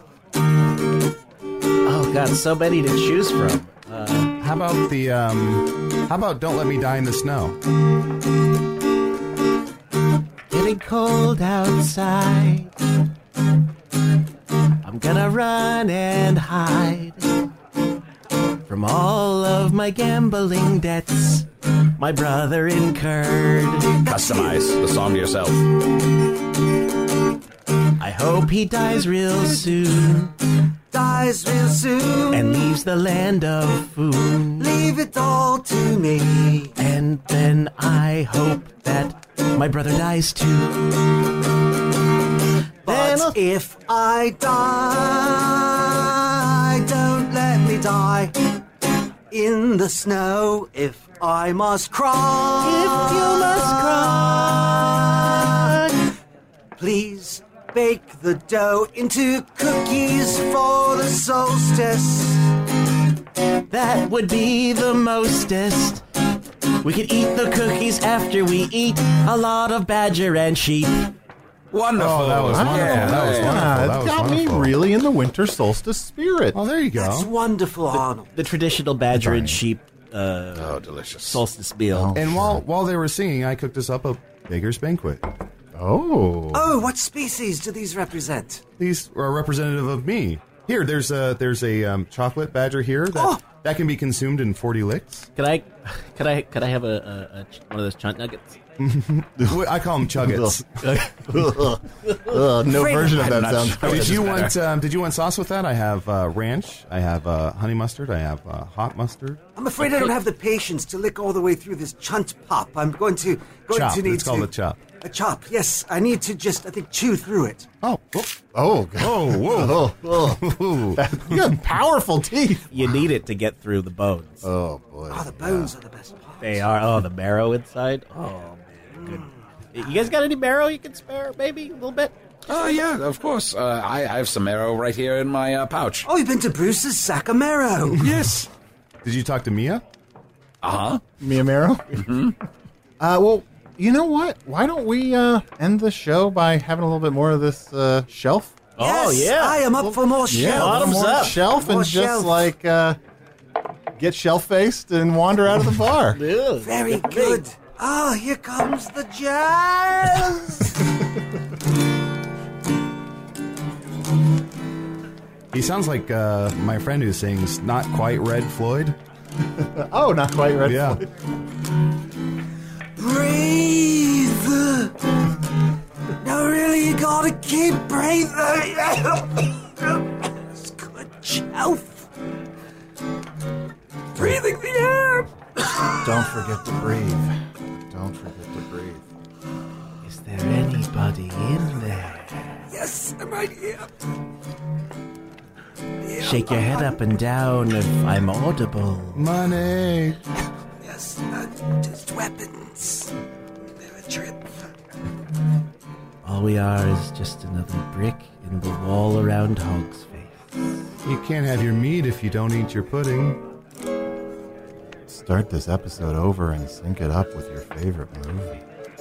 Oh God, so many to choose from. Uh, How about the? Um, how about "Don't Let Me Die in the Snow"? getting cold outside. I'm gonna run and hide from all of my gambling debts my brother incurred. Customize the song to yourself. I hope he dies real soon Dies real soon. and leaves the land of Foon. Leave it all to me. And then I hope that my brother dies too. Then I'll- But if I die, don't let me die in the snow. If I must cry, if you must cry, please bake the dough into cookies for the solstice. that would be the mostest. We could eat the cookies after we eat a lot of badger and sheep. Wonderful. Oh, that was wonderful. Yeah, That was yeah. wonderful. Yeah, That it was got wonderful. me really in the winter solstice spirit. Oh, there you go. That's wonderful, Arnold. The traditional badger and sheep uh, Oh, delicious. solstice meal. And while while they were singing, I cooked us up a Beggar's Banquet. Oh. Oh, what species do these represent? These are representative of me. Here, there's a there's a um, chocolate badger here that Oh. that can be consumed in forty licks. Could I, could I, could I have a, a, a ch- one of those chunt nuggets? I call them chuggets. Uh, no Afraid version of I'm that not sounds sure. good. Did you want um, Did you want sauce with that? I have uh, ranch. I have uh, honey mustard. I have uh, hot mustard. I'm afraid I don't have the patience to lick all the way through this chunt pop. I'm going to going Chop. to need It's called to a chop. A chop. Yes, I need to just I think chew through it. Oh, whoop. Oh, God. oh, whoa! Oh, oh. You have powerful teeth. You need it to get through the bones. Oh, boy. Oh, the bones are the best part. They are. Oh, the marrow inside. Oh man, good. You guys got any marrow you can spare? Maybe a little bit. Oh, yeah, of course. Uh, I, I have some marrow right here in my uh, pouch. Oh, you've been to Bruce's sack of marrow. Yes. Did you talk to Mia? Uh-huh. Mia Marrow? Mm-hmm. Uh, well, you know what? Why don't we uh, end the show by having a little bit more of this uh, shelf? Oh, Yes, yeah. I am up for more Yeah, shells. a little Bottoms more up. shelf More and just shelf. like uh, get shelf faced and wander out of the bar. Ew. Very good. Ah, here comes the jazz! He sounds like uh, my friend who sings Not Quite Red Floyd. Oh, not quite Red Yeah. Floyd. Breathe! Now really you gotta keep breathing! It's good chaff. Breathing the air! Don't forget to breathe. Don't forget to breathe. Is there anybody in there? Yes, I'm right here. Yeah, Shake your head up and down if I'm audible. Money. Yes, uh, just weapons. They're a trip. All we are is just another brick in the wall around Hog's face. You can't have your meat if you don't eat your pudding. Start this episode over and sync it up with your favorite movie.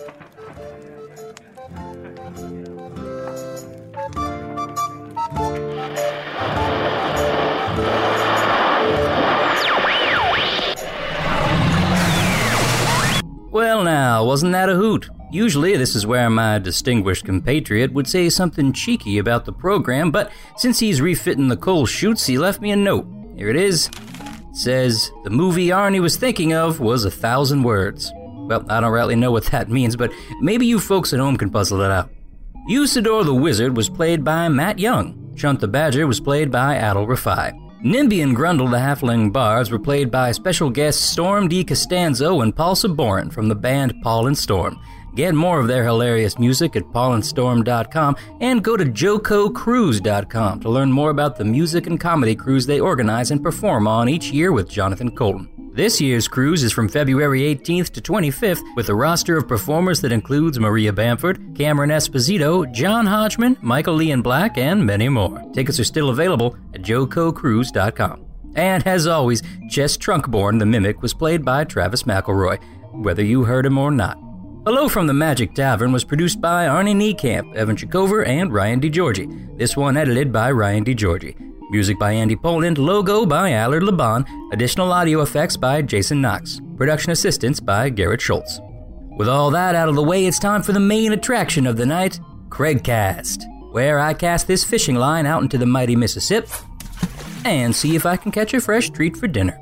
Well now, wasn't that a hoot? Usually this is where my distinguished compatriot would say something cheeky about the program, but since he's refitting the Cole shoots, he left me a note. Here it is. It says, the movie Arnie was thinking of was a thousand words. Well, I don't really know what that means, but maybe you folks at home can puzzle it out. Usador the Wizard was played by Matt Young. Chunt the Badger was played by Adol Rafai. Nimby and Grundle the Halfling Bards were played by special guests Storm D. Costanzo and Paul Saborin from the band Paul and Storm. Get more of their hilarious music at paul and storm dot com and go to joco cruise dot com to learn more about the music and comedy cruise they organize and perform on each year with Jonathan Colton. This year's cruise is from February eighteenth to twenty-fifth with a roster of performers that includes Maria Bamford, Cameron Esposito, John Hodgman, Michael Ian Black, and many more. Tickets are still available at joco cruise dot com. And as always, Chess Trunkborn the Mimic was played by Travis McElroy, whether you heard him or not. Hello from the Magic Tavern was produced by Arnie Niekamp, Evan Chikover, and Ryan DiGiorgi. This one edited by Ryan DiGiorgi. Music by Andy Poland, logo by Allard Laban, additional audio effects by Jason Knox, production assistance by Garrett Schultz. With all that out of the way, it's time for the main attraction of the night, Craigcast, where I cast this fishing line out into the mighty Mississippi and see if I can catch a fresh treat for dinner.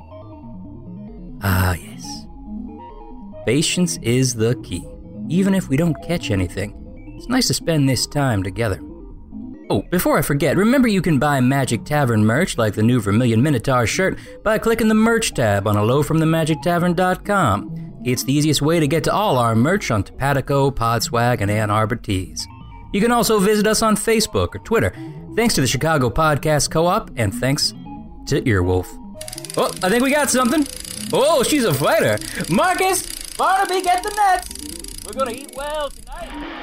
Ah, yes. Patience is the key. Even if we don't catch anything, it's nice to spend this time together. Oh, before I forget, remember you can buy Magic Tavern merch like the new Vermilion Minotaur shirt by clicking the merch tab on hello from the magic tavern dot com. It's the easiest way to get to all our merch on Topatico, Podswag, and Ann Arbor Tees. You can also visit us on Facebook or Twitter. Thanks to the Chicago Podcast Co-op, and thanks to Earwolf. Oh, I think we got something. Oh, she's a fighter. Marcus, Barnaby, get the nets. We're gonna eat well tonight.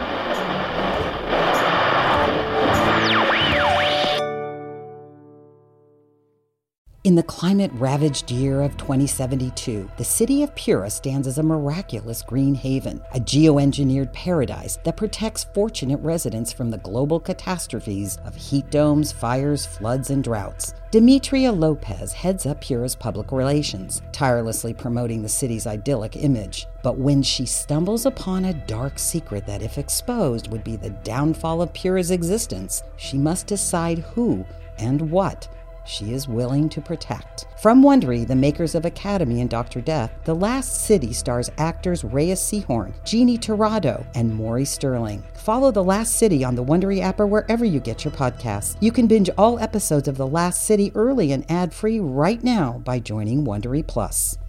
In the climate-ravaged year of twenty seventy-two, the city of Pura stands as a miraculous green haven, a geoengineered paradise that protects fortunate residents from the global catastrophes of heat domes, fires, floods, and droughts. Demetria Lopez heads up Pura's public relations, tirelessly promoting the city's idyllic image. But when she stumbles upon a dark secret that, if exposed, would be the downfall of Pura's existence, she must decide who and what she is willing to protect. From Wondery, the makers of Academy and Doctor Death, The Last City stars actors Reyes Sehorn, Jeannie Torrado, and Maury Sterling. Follow The Last City on the Wondery app or wherever you get your podcasts. You can binge all episodes of The Last City early and ad-free right now by joining Wondery Plus.